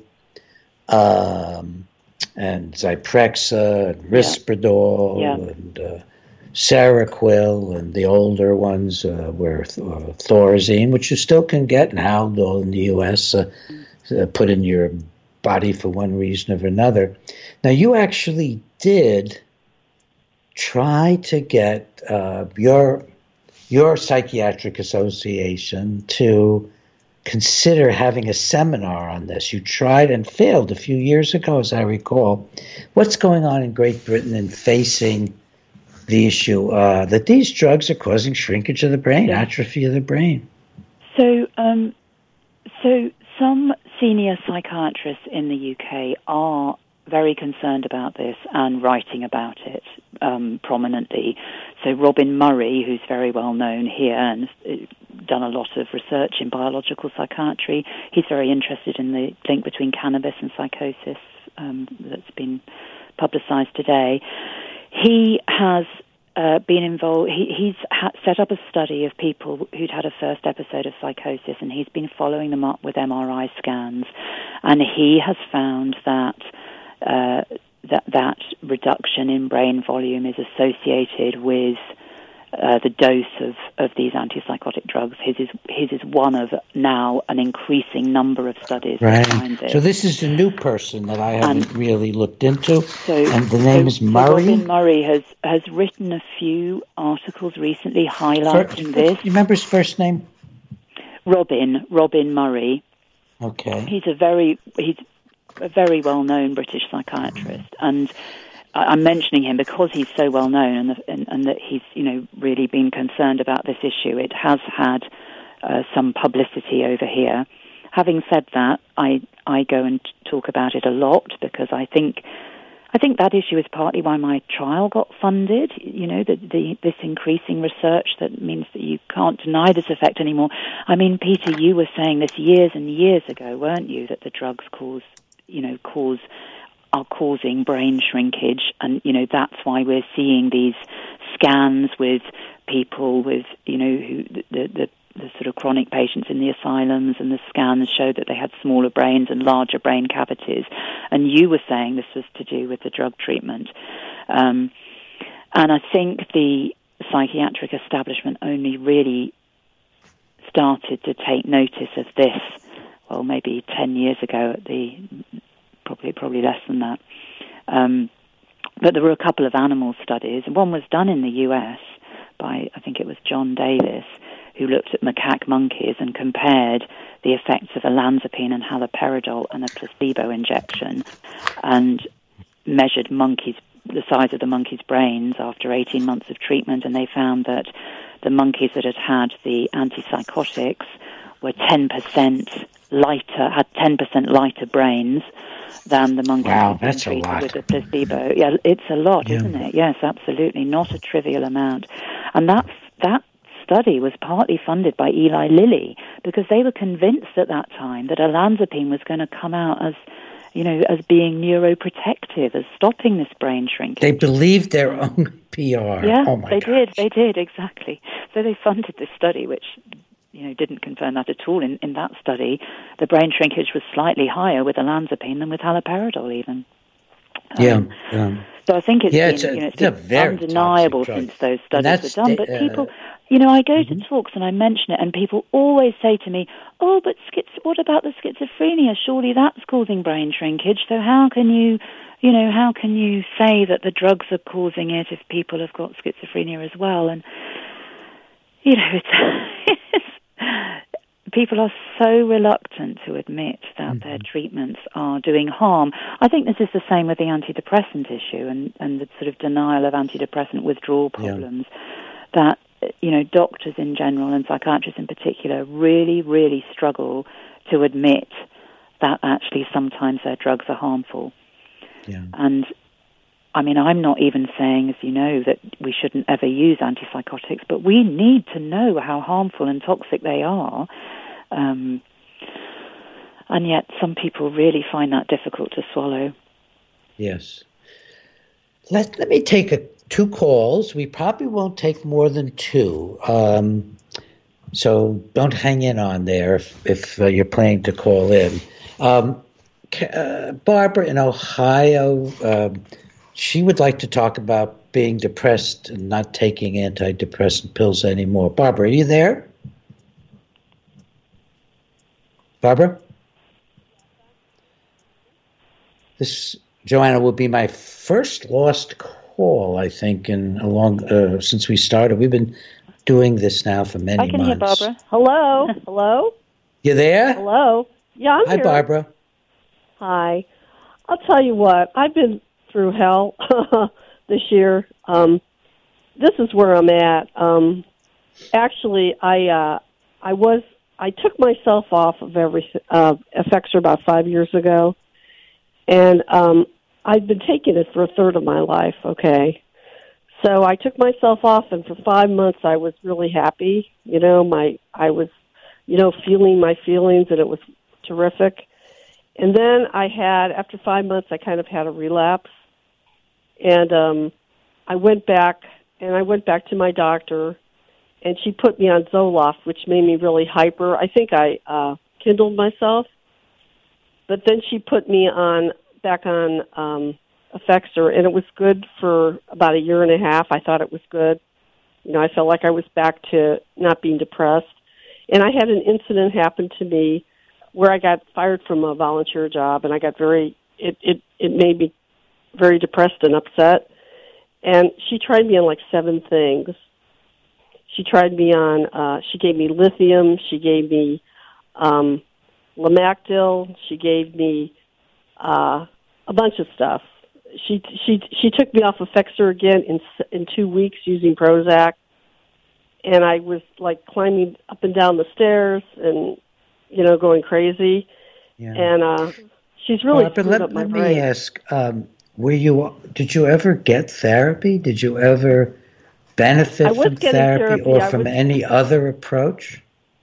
um, and Zyprexa and Risperdal Yeah. and uh, Seroquel, and the older ones uh, were th- uh, Thorazine, which you still can get and Haldol in the U S, uh, uh, put in your body for one reason or another. Now, you actually did try to get uh, your your psychiatric association to consider having a seminar on this. You tried and failed a few years ago, as I recall. What's going on in Great Britain in facing the issue uh, that these drugs are causing shrinkage of the brain, yeah. atrophy of the brain? So, um, so some senior psychiatrists in the U K are very concerned about this and writing about it um, prominently. So Robin Murray, who's very well known here and done a lot of research in biological psychiatry, he's very interested in the link between cannabis and psychosis um, that's been publicised today. He has uh, been involved, he, he's ha- set up a study of people who'd had a first episode of psychosis, and he's been following them up with M R I scans, and he has found that Uh, that that reduction in brain volume is associated with uh, the dose of, of these antipsychotic drugs. His is his is one of now an increasing number of studies right. that find this. So this is a new person that I haven't and really looked into, so, and the name so, is Murray. So Robin Murray has, has written a few articles recently highlighting For, this. You remember his first name? Robin Robin Murray. Okay. He's a very he's a very well-known British psychiatrist, and I'm mentioning him because he's so well-known and, and, and that he's, you know, really been concerned about this issue. It has had uh, some publicity over here. Having said that, I I go and talk about it a lot because I think I think that issue is partly why my trial got funded. You know, the, the this increasing research that means that you can't deny this effect anymore. I mean, Peter, you were saying this years and years ago, weren't you, that the drugs cause you know, cause are causing brain shrinkage, and you know that's why we're seeing these scans with people with you know who the the, the sort of chronic patients in the asylums, and the scans showed that they had smaller brains and larger brain cavities. And you were saying this was to do with the drug treatment, um, and I think the psychiatric establishment only really started to take notice of this. Well, maybe ten years ago, at the probably probably less than that. Um, but there were a couple of animal studies. One was done in the U S by, I think it was John Davis, who looked at macaque monkeys and compared the effects of olanzapine and haloperidol and a placebo injection, and measured monkeys, the size of the monkeys' brains after eighteen months of treatment, and they found that the monkeys that had had the antipsychotics were ten percent lighter, had ten percent lighter brains than the monkeys wow, who'd been that's treated a lot. with the placebo. Yeah, it's a lot, yeah. isn't it? Yes, absolutely, not a trivial amount. And that that study was partly funded by Eli Lilly because they were convinced at that time that olanzapine was going to come out as, you know, as being neuroprotective, as stopping this brain shrinkage. They believed their own P R. Yeah, oh my they gosh. did. They did, exactly. So they funded this study, which, you know, didn't confirm that at all. In, in that study, the brain shrinkage was slightly higher with olanzapine than with haloperidol, even. Yeah. Um, Um, so I think it's yeah, been, it's a, you know, it's it's a been very undeniable toxic drug. since those And studies were done. But uh, people, you know, I go mm-hmm. to talks and I mention it, and people always say to me, "Oh, but schiz- what about the schizophrenia? Surely that's causing brain shrinkage. So how can you, you know, how can you say that the drugs are causing it if people have got schizophrenia as well?" And you know, it's, it's people are so reluctant to admit that mm-hmm. their treatments are doing harm. I think this is the same with the antidepressant issue and, and the sort of denial of antidepressant withdrawal problems, yeah. that, you know, doctors in general and psychiatrists in particular really, really struggle to admit that actually sometimes their drugs are harmful. Yeah. And I mean, I'm not even saying, as you know, that we shouldn't ever use antipsychotics, but we need to know how harmful and toxic they are. Um, and yet some people really find that difficult to swallow. Yes. Let, let me take a, two calls. We probably won't take more than two. Um, so don't hang in on there if, if uh, you're planning to call in. Um, uh, Barbara in Ohio, um, she would like to talk about being depressed and not taking antidepressant pills anymore. Barbara, are you there? Barbara? This, Joanna, will be my first lost call, I think, in along uh, since we started. We've been doing this now for many I can months. hear Barbara. Hello? Hello? You there? Hello? Yeah, I'm Hi, here. Barbara. Hi. I'll tell you what, I've been through hell this year. Um, this is where I'm at. Um, actually, I uh, I was I took myself off of every uh, Effexor about five years ago, and um, I've been taking it for a third of my life. Okay, so I took myself off, and for five months I was really happy. You know, my I was, you know, feeling my feelings, and it was terrific. And then I had, after five months, I kind of had a relapse, and um, I went back, and I went back to my doctor, and she put me on Zoloft, which made me really hyper. I think I uh, kindled myself, but then she put me on back on um, Effexor, and it was good for about a year and a half. I thought it was good. You know, I felt like I was back to not being depressed, and I had an incident happen to me where I got fired from a volunteer job, and I got very, it, it, it made me very depressed and upset. And she tried me on like seven things. She tried me on, uh, she gave me lithium, she gave me um, Lamictal, she gave me uh, a bunch of stuff. She she she took me off of Effexor again in in two weeks using Prozac, and I was like climbing up and down the stairs and, you know, going crazy. Yeah. And uh, she's really Barbara, screwed let, up my let brain. me ask, um, were you, did you ever get therapy? Did you ever benefit from therapy, therapy or from was, any other approach?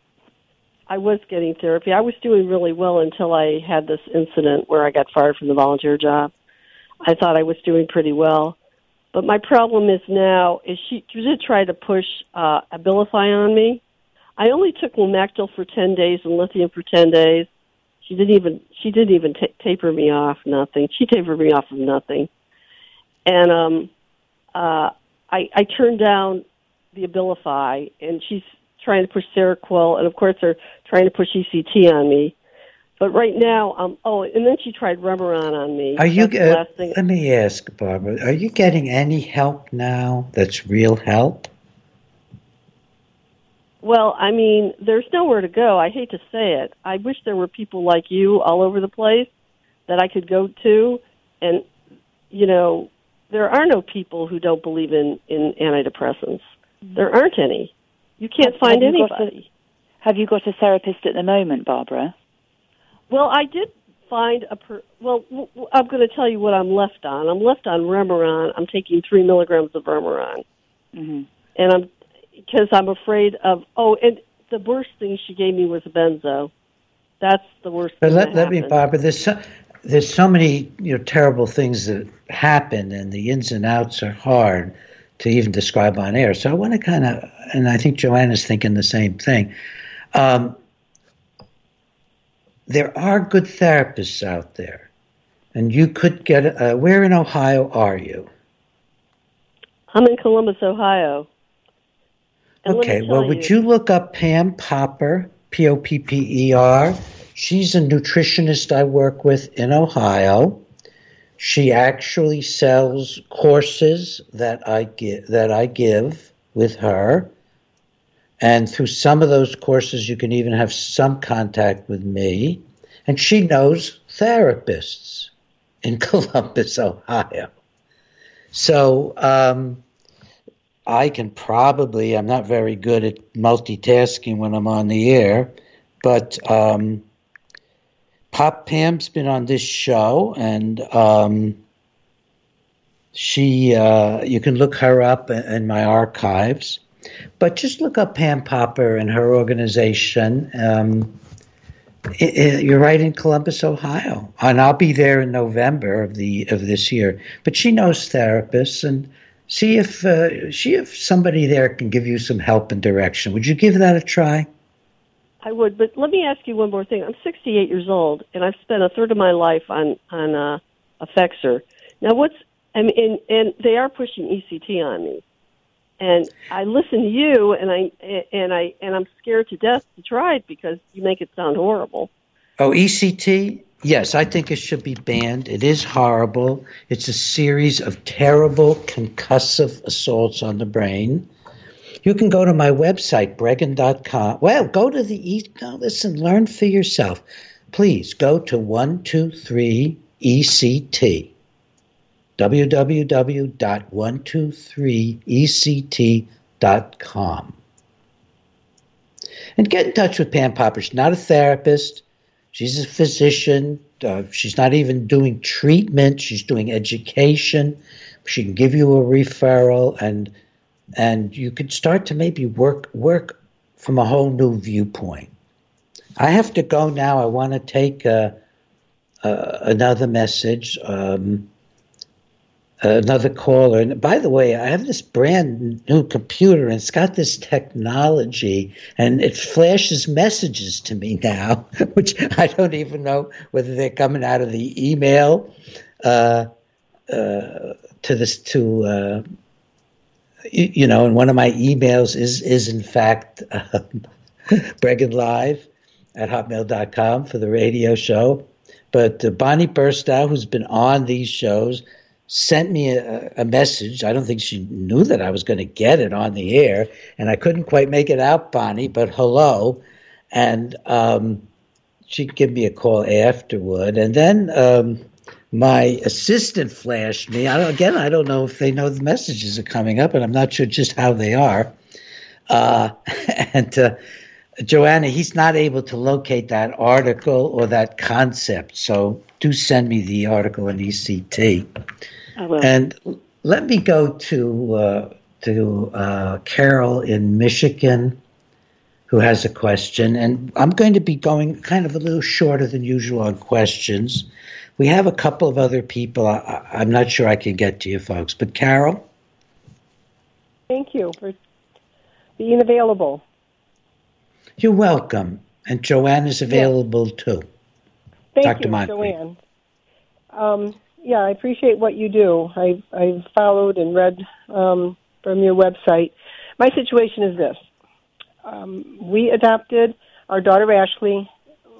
I was getting therapy. I was doing really well until I had this incident where I got fired from the volunteer job. I thought I was doing pretty well. But my problem is now is she did try to push uh, Abilify on me. I only took Lamictal for ten days and lithium for ten days. She didn't even she didn't even t- taper me off nothing. She tapered me off of nothing. And um, uh, I, I turned down the Abilify, and she's trying to push Seroquel, and of course they're trying to push E C T on me. But right now, um, oh, and then she tried Remeron on me. Are you? Uh, let me ask, Barbara. Are you getting any help now? That's real help. Well, I mean, there's nowhere to go. I hate to say it. I wish there were people like you all over the place that I could go to. And, you know, there are no people who don't believe in, in antidepressants. Mm-hmm. There aren't any. You can't have, find have you anybody. A, have you got a therapist at the moment, Barbara? Well, I did find a... Per, well, w- w- I'm going to tell you what I'm left on. I'm left on Remeron. I'm taking three milligrams of Remeron. Mm-hmm. And I'm... Because I'm afraid of, oh, and the worst thing she gave me was a benzo. That's the worst but thing let, that let happened. me, Barbara, there's so, there's so many you know terrible things that happen, and the ins and outs are hard to even describe on air. So I want to kind of, and I think Joanna's thinking the same thing. Um, there are good therapists out there, and you could get, uh, where in Ohio are you? I'm in Columbus, Ohio. And okay, well, would you, you look up Pam Popper, P O P P E R? She's a nutritionist I work with in Ohio. She actually sells courses that I give, that I give with her. And through some of those courses, you can even have some contact with me. And she knows therapists in Columbus, Ohio. So, um, I can probably, I'm not very good at multitasking when I'm on the air, but um, Pop Pam's been on this show, and um, she, uh, you can look her up in, in my archives, but just look up Pam Popper and her organization. Um, it, it, you're right in Columbus, Ohio, and I'll be there in November of the of this year. But she knows therapists, and See if uh, see if somebody there can give you some help and direction. Would you give that a try? I would, but let me ask you one more thing. I'm sixty-eight years old, and I've spent a third of my life on on uh, Effexor. Now, what's I mean, and, and they are pushing E C T on me, and I listen to you, and I and I and I'm scared to death to try it because you make it sound horrible. Oh, E C T? Yes, I think it should be banned. It is horrible. It's a series of terrible concussive assaults on the brain. You can go to my website, bregan dot com. Well, go to the, e- no, listen, learn for yourself. Please go to one two three E C T, w w w dot one two three e c t dot com. And get in touch with Pam Popper. She's not a therapist. She's a physician. Uh, she's not even doing treatment. She's doing education. She can give you a referral, and and you could start to maybe work work from a whole new viewpoint. I have to go now. I want to take uh, uh, another message, um, another caller. And by the way, I have this brand new computer, and it's got this technology, and it flashes messages to me now, which I don't even know whether they're coming out of the email uh, uh, to this to. Uh, you, you know, and one of my emails is is in fact uh, Bregan Live at hotmail dot com for the radio show. But uh, Bonnie Burstow, who's been on these shows, sent me a, a message. I don't think she knew that I was going to get it on the air, and I couldn't quite make it out, Bonnie, but hello. And um, she gave me a call afterward. And then um, my assistant flashed me. I don't, again, I don't know if they know the messages are coming up, and I'm not sure just how they are. Uh, and uh, Joanna, he's not able to locate that article or that concept, so do send me the article in E C T. I will. And let me go to uh, to uh, Carol in Michigan, who has a question. And I'm going to be going kind of a little shorter than usual on questions. We have a couple of other people. I, I'm not sure I can get to you folks, but Carol? Thank you for being available. You're welcome. And Joanne is available yeah. too. Thank Doctor you, Moncrief. Joanne. Um, yeah, I appreciate what you do. I've, I've followed and read um, from your website. My situation is this. Um, we adopted our daughter Ashley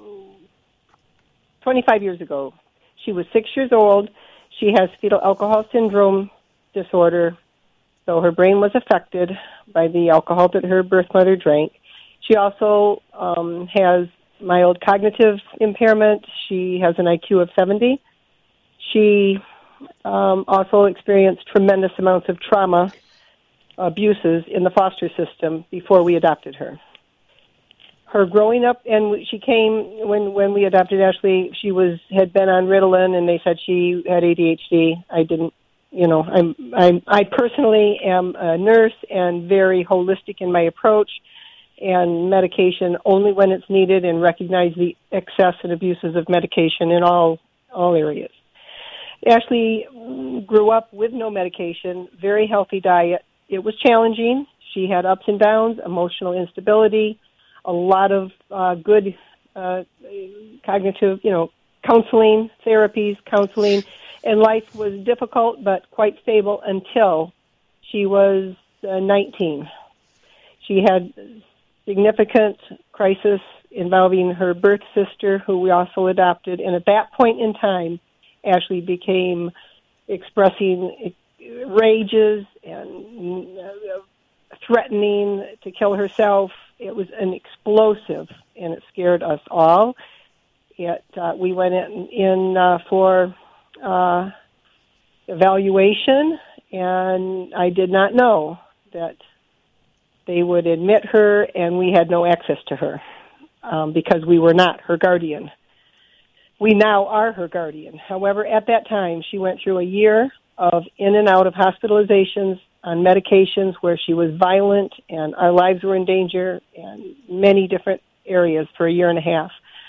twenty-five years ago. She was six years old. She has fetal alcohol syndrome disorder, so her brain was affected by the alcohol that her birth mother drank. She also um, has mild cognitive impairment. She has an I Q of seventy. She um, also experienced tremendous amounts of trauma, abuses in the foster system before we adopted her. Her growing up, and she came, when, when we adopted Ashley, she was had been on Ritalin, and they said she had A D H D. I didn't, you know, I'm, I'm, I personally am a nurse and very holistic in my approach, and medication only when it's needed, and recognize the excess and abuses of medication in all all areas. Ashley grew up with no medication, very healthy diet. It was challenging. She had ups and downs, emotional instability, a lot of uh, good uh, cognitive, you know, counseling, therapies, counseling, and life was difficult but quite stable until she was uh, nineteen. She had significant crisis involving her birth sister, who we also adopted, and at that point in time, Ashley became expressing rages and uh, threatening to kill herself. It was an explosive, and it scared us all. It, uh, we went in, in uh, for uh, evaluation, and I did not know that they would admit her, and we had no access to her um, because we were not her guardian. We now are her guardian. However, at that time, she went through a year of in and out of hospitalizations on medications where she was violent and our lives were in danger and many different areas for a year and a half.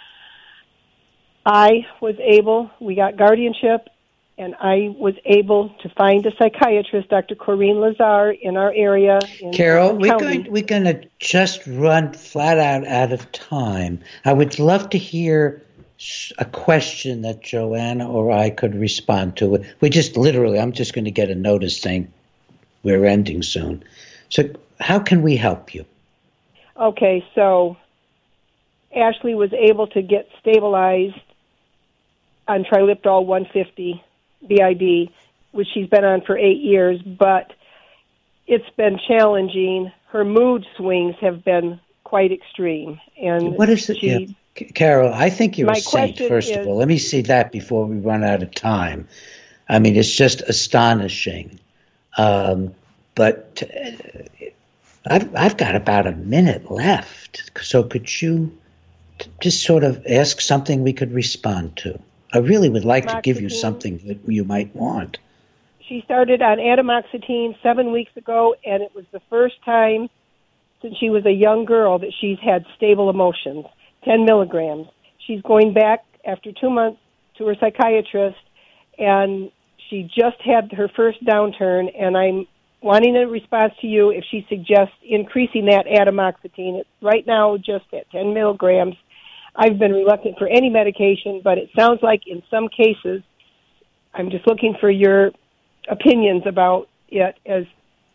I was able, we got guardianship, and I was able to find a psychiatrist, Doctor Corinne Lazar, in our area. In Carol, we're County. going, we're going to just run flat out out of time. I would love to hear a question that Joanna or I could respond to. We just literally, I'm just going to get a notice saying we're ending soon. So how can we help you? Okay, so Ashley was able to get stabilized on Triliptol one fifty B I D, which she's been on for eight years, but it's been challenging. Her mood swings have been quite extreme. And what is it? she, yeah. Carol, I think you're my a saint, first question of is- all. Let me see that before we run out of time. I mean, it's just astonishing. Um, but uh, I've, I've got about a minute left. So could you t- just sort of ask something we could respond to? I really would like to give you Amoxicillin. something that you might want. She started on atomoxetine seven weeks ago, and it was the first time since she was a young girl that she's had stable emotions, ten milligrams. She's going back after two months to her psychiatrist, and she just had her first downturn, and I'm wanting a response to you if she suggests increasing that atomoxetine. It's right now just at ten milligrams. I've been reluctant for any medication, but it sounds like in some cases, I'm just looking for your opinions about it as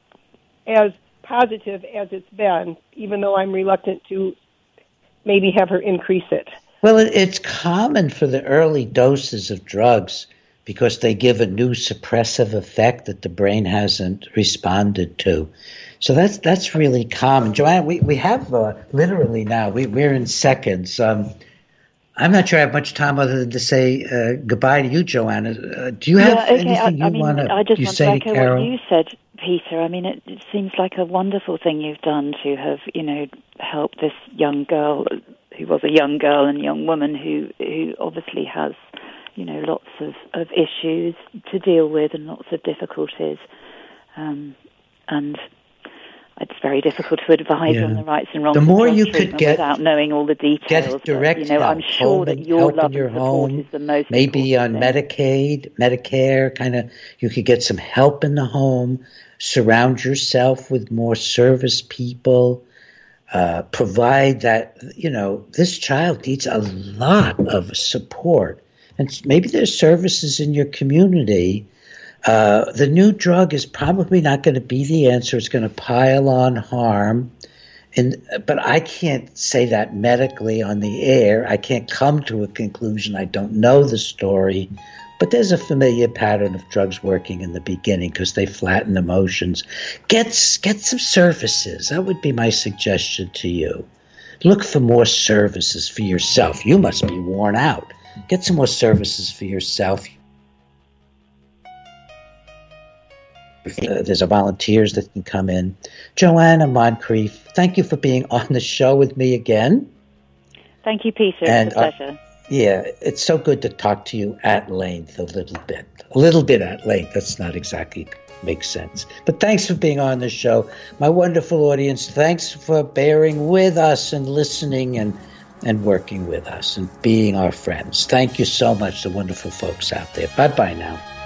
as positive as it's been, even though I'm reluctant to maybe have her increase it. Well, it, it's common for the early doses of drugs because they give a new suppressive effect that the brain hasn't responded to. So that's that's really common. Joanna, we, we have uh, literally now, we, we're in seconds. Um, I'm not sure I have much time other than to say uh, goodbye to you, Joanna. Uh, do you have yeah, okay. anything I, I you mean, want I to just say want to to echo Carol? what you said, Peter. I mean, it, it seems like a wonderful thing you've done to have, you know, helped this young girl who was a young girl and young woman who, who obviously has, you know, lots of, of issues to deal with and lots of difficulties. Um, and it's very difficult to advise Yeah. on the rights and wrongs The of more drug you could treatment get- without knowing all the details. Get direct but, you know, help. I'm sure that Home- your help in love your and support home, is the most maybe on important thing. Medicaid, Medicare, kind of, you could get some help in the home, surround yourself with more service people, uh, provide that, you know, this child needs a lot of support. And maybe there's services in your community. Uh, the new drug is probably not going to be the answer. It's going to pile on harm. And, but I can't say that medically on the air. I can't come to a conclusion. I don't know the story. But there's a familiar pattern of drugs working in the beginning because they flatten emotions. Get, get some services. That would be my suggestion to you. Look for more services for yourself. You must be worn out. Get some more services for yourself. Uh, there's a volunteers that can come in. Joanna Moncrief, thank you for being on the show with me again. Thank you, Peter. And, it's a pleasure. Uh, yeah, it's so good to talk to you at length a little bit. A little bit at length. That's not exactly makes sense. But thanks for being on the show. My wonderful audience, thanks for bearing with us and listening and, and working with us and being our friends. Thank you so much, the wonderful folks out there. Bye-bye now.